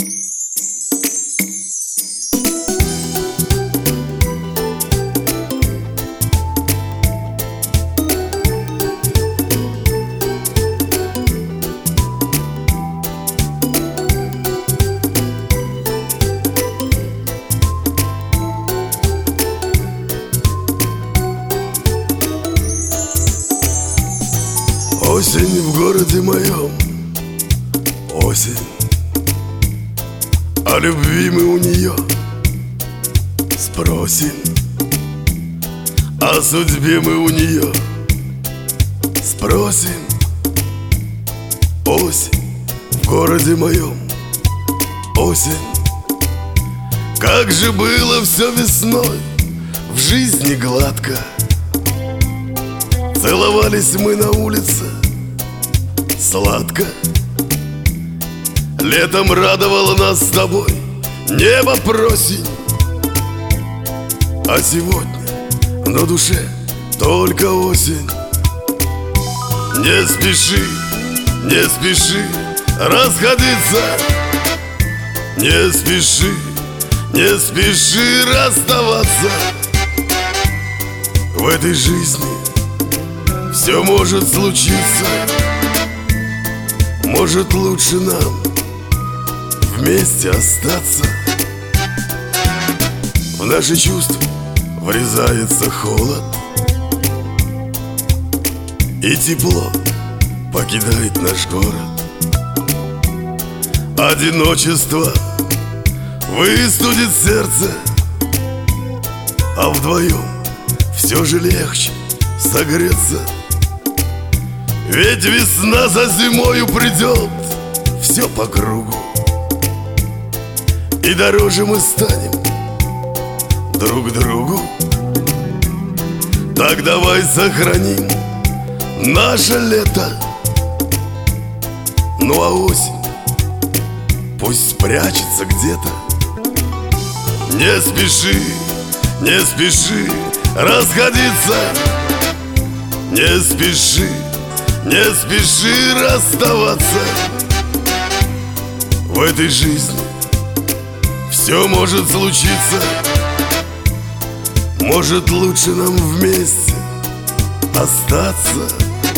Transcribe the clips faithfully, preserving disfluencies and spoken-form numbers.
Осень в городе моем, осень. О любви мы у нее спросим, о судьбе мы у нее спросим. Осень в городе моем, осень. Как же было все весной, в жизни гладко. Целовались мы на улице сладко. Летом радовало нас с тобой небо просень. А сегодня на душе только осень. Не спеши, не спеши расходиться. Не спеши, не спеши расставаться. В этой жизни все может случиться. Может, лучше нам вместе остаться. В наши чувства врезается холод, и тепло покидает наш город. Одиночество выстудит сердце, а вдвоем все же легче согреться. Ведь весна за зимою придет, все по кругу, и дороже мы станем друг другу. Так давай сохраним наше лето. Ну а осень пусть спрячется где-то. Не спеши, не спеши расходиться. Не спеши, не спеши расставаться. В этой жизни все может случиться. Может, лучше нам вместе остаться.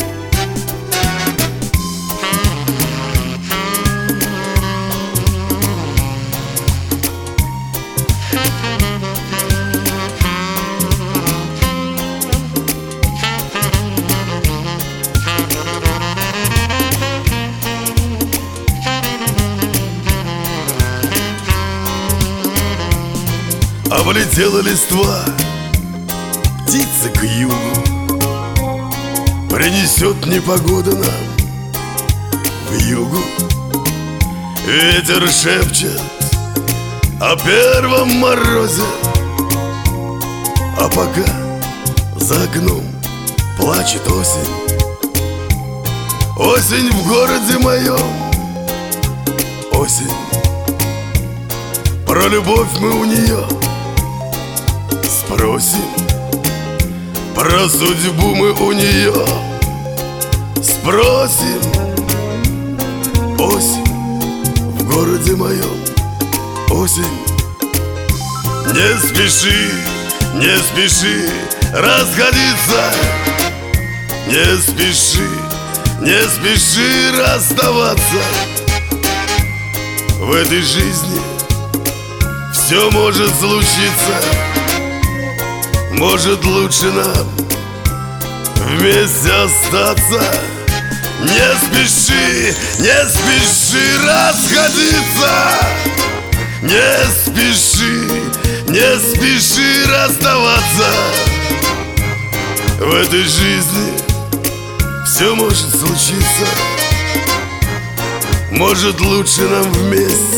Облетела листва, птицы к югу. Принесет непогода нам в югу. Ветер шепчет о первом морозе, а пока за окном плачет осень. Осень в городе моем, осень. Про любовь мы у нее спросим, про судьбу мы у нее спросим. Осень в городе моем, осень. Не спеши, не спеши расходиться. Не спеши, не спеши расставаться. В этой жизни все может случиться. Может, лучше нам вместе остаться. Не спеши, не спеши расходиться. Не спеши, не спеши расставаться. В этой жизни все может случиться. Может, лучше нам вместе